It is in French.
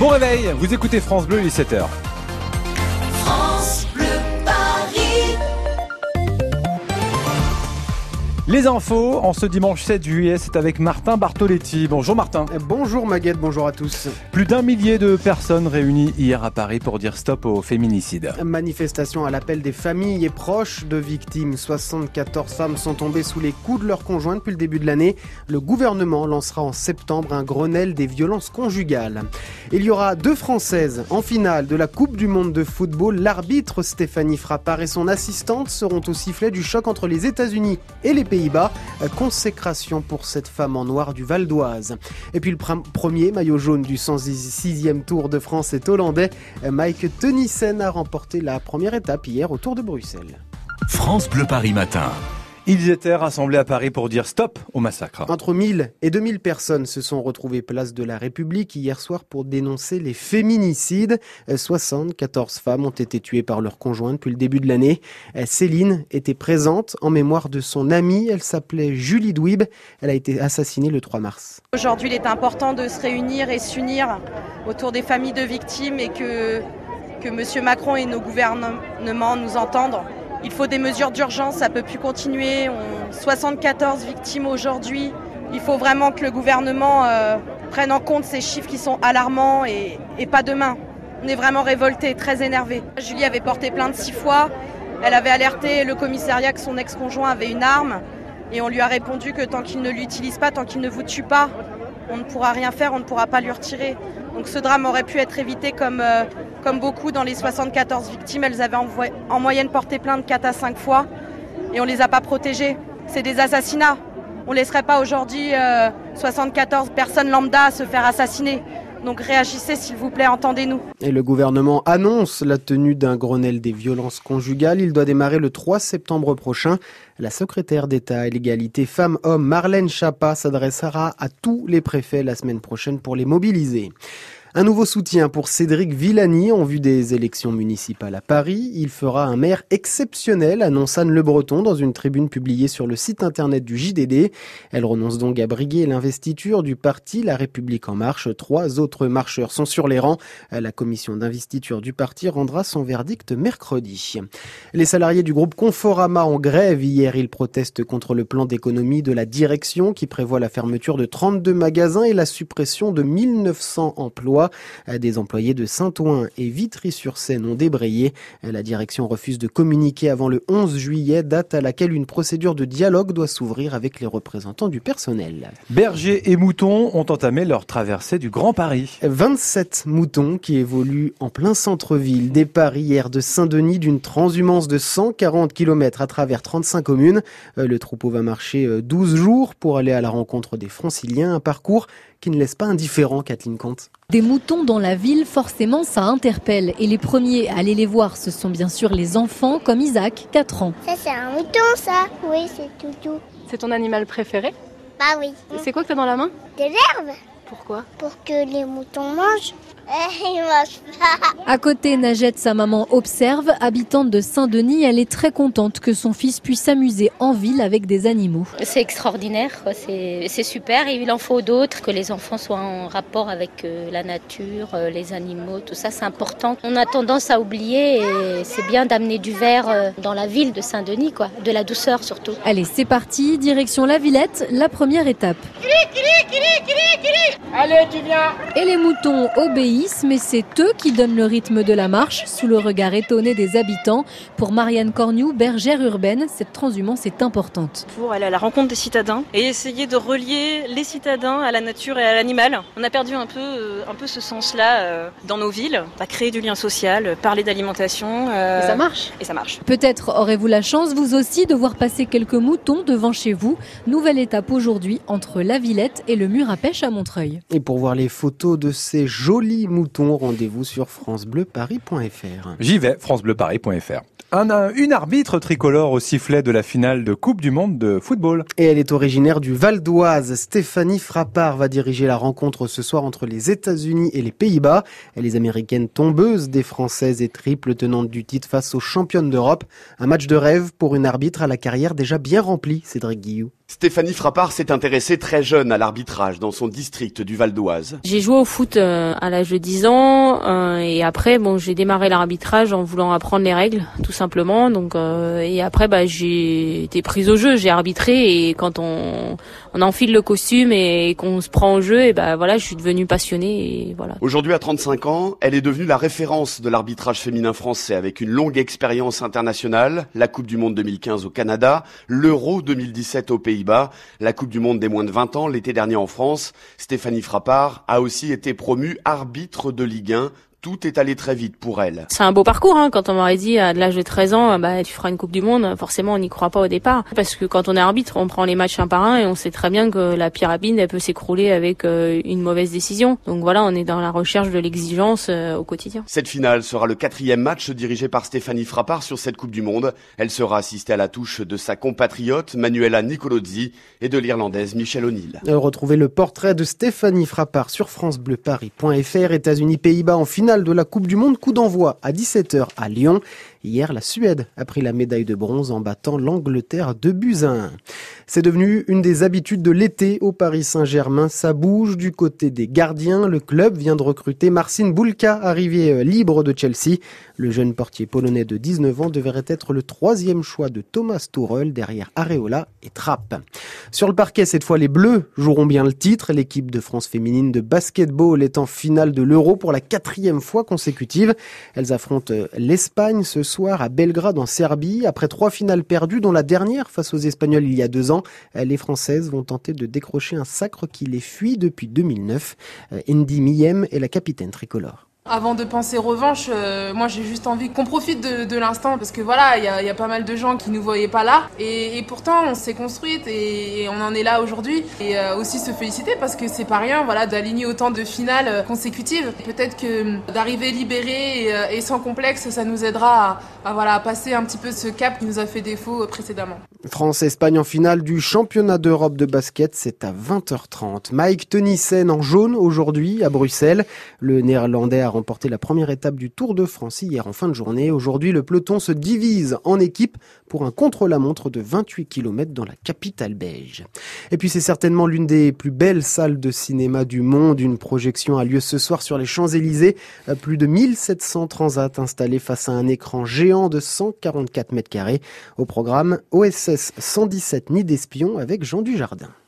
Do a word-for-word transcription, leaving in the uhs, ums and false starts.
Bon réveil, vous écoutez France Bleu, il est sept heures. France Bleu Paris. Les infos, en ce dimanche sept juillet, c'est avec Martin Bartoletti. Bonjour Martin. Bonjour Maguette, bonjour à tous. Plus d'un millier de personnes réunies hier à Paris pour dire stop au féminicide. Manifestation à l'appel des familles et proches de victimes. soixante-quatorze femmes sont tombées sous les coups de leurs conjoints depuis le début de l'année. Le gouvernement lancera en septembre un Grenelle des violences conjugales. Il y aura deux Françaises en finale de la Coupe du Monde de football. L'arbitre Stéphanie Frappart et son assistante seront au sifflet du choc entre les États-Unis et les Pays-Bas. Consécration pour cette femme en noir du Val d'Oise. Et puis le pr- premier maillot jaune du cent sixième Tour de France est hollandais. Mike Teunissen a remporté la première étape hier au Tour de Bruxelles. France Bleu Paris matin. Ils étaient rassemblés à Paris pour dire stop au massacre. Entre mille et deux mille personnes se sont retrouvées place de la République hier soir pour dénoncer les féminicides. soixante-quatorze femmes ont été tuées par leurs conjoints depuis le début de l'année. Céline était présente en mémoire de son amie. Elle s'appelait Julie Douib. Elle a été assassinée le trois mars. Aujourd'hui, il est important de se réunir et s'unir autour des familles de victimes et que, que M. Macron et nos gouvernements nous entendent. Il faut des mesures d'urgence, ça ne peut plus continuer. On... soixante-quatorze victimes aujourd'hui. Il faut vraiment que le gouvernement euh, prenne en compte ces chiffres qui sont alarmants et, et pas demain. On est vraiment révoltés, très énervés. Julie avait porté plainte six fois. Elle avait alerté le commissariat que son ex-conjoint avait une arme. Et on lui a répondu que tant qu'il ne l'utilise pas, tant qu'il ne vous tue pas, on ne pourra rien faire, on ne pourra pas lui retirer. Donc ce drame aurait pu être évité comme, euh, comme beaucoup dans les soixante-quatorze victimes. Elles avaient en, vo- en moyenne porté plainte quatre à cinq fois et on ne les a pas protégées. C'est des assassinats. On ne laisserait pas aujourd'hui euh, soixante-quatorze personnes lambda se faire assassiner. Donc réagissez s'il vous plaît, entendez-nous. Et le gouvernement annonce la tenue d'un Grenelle des violences conjugales. Il doit démarrer le trois septembre prochain. La secrétaire d'État à l'égalité femmes-hommes, Marlène Schiappa, s'adressera à tous les préfets la semaine prochaine pour les mobiliser. Un nouveau soutien pour Cédric Villani en vue des élections municipales à Paris. Il fera un maire exceptionnel, annonce Anne Le Breton dans une tribune publiée sur le site internet du J D D. Elle renonce donc à briguer l'investiture du parti La République En Marche. Trois autres marcheurs sont sur les rangs. La commission d'investiture du parti rendra son verdict mercredi. Les salariés du groupe Conforama en grève hier. Ils protestent contre le plan d'économie de la direction qui prévoit la fermeture de trente-deux magasins et la suppression de mille neuf cents emplois. Des employés de Saint-Ouen et Vitry-sur-Seine ont débrayé. La direction refuse de communiquer avant le onze juillet, date à laquelle une procédure de dialogue doit s'ouvrir avec les représentants du personnel. Bergers et moutons ont entamé leur traversée du Grand Paris. vingt-sept moutons qui évoluent en plein centre-ville. Départ hier de Saint-Denis d'une transhumance de cent quarante kilomètres à travers trente-cinq communes. Le troupeau va marcher douze jours pour aller à la rencontre des Franciliens. Un parcours qui ne laisse pas indifférent, Kathleen Comte. Des moutons dans la ville, forcément, ça interpelle. Et les premiers à aller les voir, ce sont bien sûr les enfants, comme Isaac, quatre ans. Ça, c'est un mouton, ça. Oui, c'est toutou. C'est ton animal préféré? Bah oui. C'est quoi que t'as dans la main? De l'herbe. Pourquoi? Pour que les moutons mangent. Eh, ils mangent pas. À côté, Najette, sa maman, observe. Habitante de Saint-Denis, elle est très contente que son fils puisse s'amuser en ville avec des animaux. C'est extraordinaire, quoi. C'est, c'est super. Et il en faut d'autres, que les enfants soient en rapport avec euh, la nature, euh, les animaux, tout ça, c'est important. On a tendance à oublier et c'est bien d'amener du vert euh, dans la ville de Saint-Denis, quoi, de la douceur surtout. Allez, c'est parti, direction la Villette, la première étape. Allez, tu viens. Et les moutons obéissent, mais c'est eux qui donnent le rythme de la marche, sous le regard étonné des habitants. Pour Marianne Corniou, bergère urbaine, cette transhumance est importante. Pour aller à la rencontre des citadins et essayer de relier les citadins à la nature et à l'animal. On a perdu un peu, euh, un peu ce sens-là euh, dans nos villes. On a créé du lien social, parler d'alimentation. Euh, et ça marche. Et ça marche. Peut-être aurez-vous la chance, vous aussi, de voir passer quelques moutons devant chez vous. Nouvelle étape aujourd'hui entre la Villette et le mur à pêche à Montreuil. Et pour voir les photos de ces jolis moutons, rendez-vous sur francebleu paris point f r. J'y vais, francebleu paris point f r. Un, une arbitre tricolore au sifflet de la finale de Coupe du Monde de football. Et elle est originaire du Val d'Oise. Stéphanie Frappart va diriger la rencontre ce soir entre les États-Unis et les Pays-Bas. Les Américaines tombeuses des Françaises et triples tenantes du titre face aux championnes d'Europe. Un match de rêve pour une arbitre à la carrière déjà bien remplie, Cédric Guillou. Stéphanie Frappart s'est intéressée très jeune à l'arbitrage dans son district du Val d'Oise. J'ai joué au foot euh, à l'âge de dix ans euh, et après bon j'ai démarré l'arbitrage en voulant apprendre les règles tout simplement. Donc euh, et après bah j'ai été prise au jeu, j'ai arbitré et quand on on enfile le costume et qu'on se prend au jeu et bah voilà, je suis devenue passionnée et voilà. Aujourd'hui à trente-cinq ans, elle est devenue la référence de l'arbitrage féminin français avec une longue expérience internationale, la Coupe du monde deux mille quinze au Canada, l'Euro deux mille dix-sept aux Pays-Bas, la Coupe du monde des moins de vingt ans l'été dernier en France. Stéphanie Frappart a aussi été promue arbitre de Ligue un. Tout est allé très vite pour elle. C'est un beau parcours, hein. Quand on m'aurait dit à l'âge de treize ans, bah tu feras une Coupe du Monde, forcément on n'y croit pas au départ. Parce que quand on est arbitre, on prend les matchs un par un et on sait très bien que la pyramide, elle peut s'écrouler avec euh, une mauvaise décision. Donc voilà, on est dans la recherche de l'exigence euh, au quotidien. Cette finale sera le quatrième match dirigé par Stéphanie Frappart sur cette Coupe du Monde. Elle sera assistée à la touche de sa compatriote Manuela Nicolozzi et de l'Irlandaise Michelle O'Neill. Retrouvez le portrait de Stéphanie Frappart sur francebleuparis point f r. États-Unis-Pays-Bas en finale de la Coupe du Monde, coup d'envoi à dix-sept heures à Lyon. Hier, la Suède a pris la médaille de bronze en battant l'Angleterre deux buts à un. C'est devenu une des habitudes de l'été au Paris Saint-Germain. Ça bouge du côté des gardiens. Le club vient de recruter Marcin Bulka, arrivé libre de Chelsea. Le jeune portier polonais de dix-neuf ans devrait être le troisième choix de Thomas Tuchel derrière Areola et Trapp. Sur le parquet, cette fois, les Bleus joueront bien le titre. L'équipe de France féminine de basketball est en finale de l'Euro pour la quatrième fois consécutive. Elles affrontent l'Espagne ce soir à Belgrade en Serbie. Après trois finales perdues, dont la dernière face aux Espagnols il y a deux ans, les Françaises vont tenter de décrocher un sacre qui les fuit depuis deux mille neuf. Indy Miem est la capitaine tricolore. Avant de penser revanche, euh, moi j'ai juste envie qu'on profite de, de l'instant parce que voilà, il y a, y a pas mal de gens qui nous voyaient pas là et, et pourtant on s'est construite et, et on en est là aujourd'hui et euh, aussi se féliciter parce que c'est pas rien, voilà, d'aligner autant de finales consécutives. Peut-être que d'arriver libéré et, et sans complexe, ça nous aidera à, à, voilà, à passer un petit peu ce cap qui nous a fait défaut précédemment. France-Espagne en finale du championnat d'Europe de basket, c'est à vingt heures trente. Mike Teunissen en jaune aujourd'hui à Bruxelles. Le Néerlandais a remporté la première étape du Tour de France hier en fin de journée. Aujourd'hui, le peloton se divise en équipes pour un contre-la-montre de vingt-huit kilomètres dans la capitale belge. Et puis c'est certainement l'une des plus belles salles de cinéma du monde. Une projection a lieu ce soir sur les Champs-Élysées. Plus de mille sept cents transats installés face à un écran géant de cent quarante-quatre mètres carrés. Au programme, O S S cent dix-sept Nid d'espion avec Jean Dujardin.